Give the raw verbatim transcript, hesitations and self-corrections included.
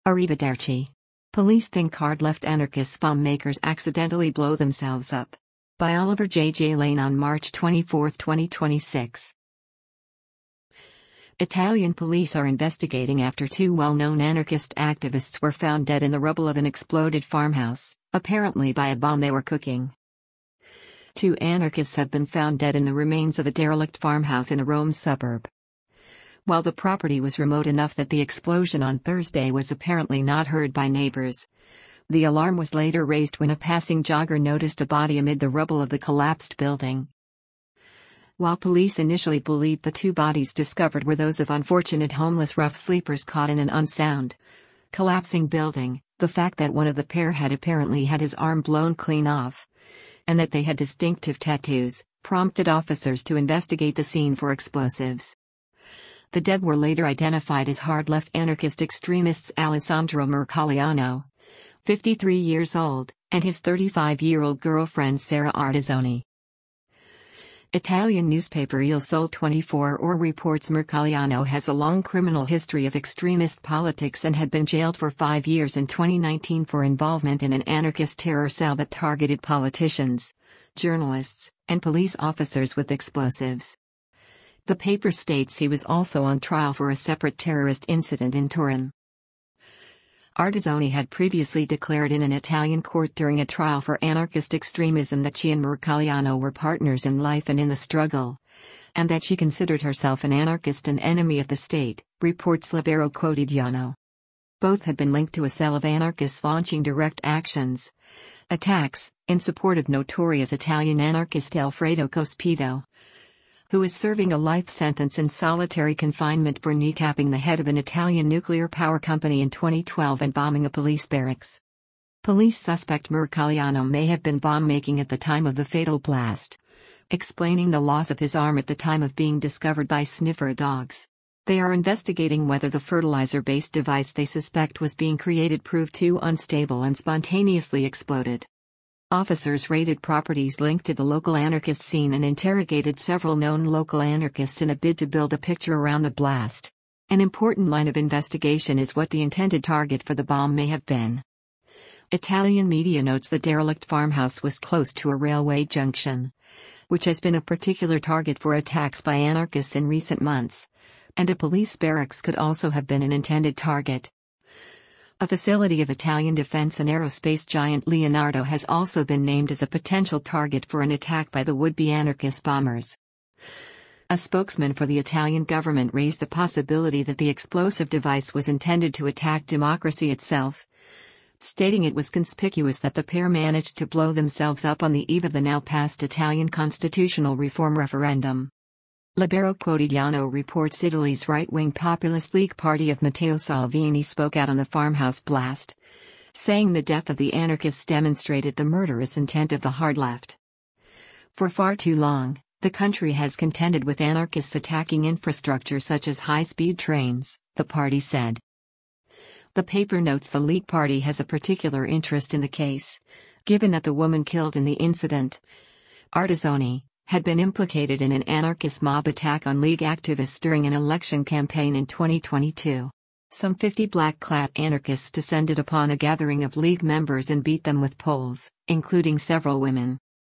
Arrivederci. Police think hard-left anarchist bomb makers accidentally blow themselves up. By Oliver J. J. Lane on March twenty-fourth, twenty twenty-six. Italian police are investigating after two well-known anarchist activists were found dead in the rubble of an exploded farmhouse, apparently by a bomb they were cooking. Two anarchists have been found dead in the remains of a derelict farmhouse in a Rome suburb. While the property was remote enough that the explosion on Thursday was apparently not heard by neighbors, the alarm was later raised when a passing jogger noticed a body amid the rubble of the collapsed building. While police initially believed the two bodies discovered were those of unfortunate homeless rough sleepers caught in an unsound, collapsing building, the fact that one of the pair had apparently had his arm blown clean off, and that they had distinctive tattoos, prompted officers to investigate the scene for explosives. The dead were later identified as hard-left anarchist extremists Alessandro Mercaliano, fifty-three years old, and his thirty-five-year-old girlfriend Sara Artizzoni. Italian newspaper Il Sole twenty-four Ore reports Mercaliano has a long criminal history of extremist politics and had been jailed for five years in twenty nineteen for involvement in an anarchist terror cell that targeted politicians, journalists, and police officers with explosives. The paper states he was also on trial for a separate terrorist incident in Turin. Artizzoni had previously declared in an Italian court during a trial for anarchist extremism that she and Mercaliano were partners in life and in the struggle, and that she considered herself an anarchist and enemy of the state, reports Libero Quotidiano. Both had been linked to a cell of anarchists launching direct actions, attacks, in support of notorious Italian anarchist Alfredo Cospito, who is serving a life sentence in solitary confinement for kneecapping the head of an Italian nuclear power company in twenty twelve and bombing a police barracks. Police suspect Mercaliano may have been bomb-making at the time of the fatal blast, explaining the loss of his arm at the time of being discovered by sniffer dogs. They are investigating whether the fertilizer-based device they suspect was being created proved too unstable and spontaneously exploded. Officers raided properties linked to the local anarchist scene and interrogated several known local anarchists in a bid to build a picture around the blast. An important line of investigation is what the intended target for the bomb may have been. Italian media notes the derelict farmhouse was close to a railway junction, which has been a particular target for attacks by anarchists in recent months, and a police barracks could also have been an intended target. A facility of Italian defense and aerospace giant Leonardo has also been named as a potential target for an attack by the would-be anarchist bombers. A spokesman for the Italian government raised the possibility that the explosive device was intended to attack democracy itself, stating it was conspicuous that the pair managed to blow themselves up on the eve of the now-passed Italian constitutional reform referendum. Libero Quotidiano reports Italy's right-wing populist League party of Matteo Salvini spoke out on the farmhouse blast, saying the death of the anarchists demonstrated the murderous intent of the hard left. For far too long, the country has contended with anarchists attacking infrastructure such as high-speed trains, the party said. The paper notes the League party has a particular interest in the case, given that the woman killed in the incident, Artizzoni, had been implicated in an anarchist mob attack on League activists during an election campaign in twenty twenty-two. Some fifty black-clad anarchists descended upon a gathering of League members and beat them with poles, including several women.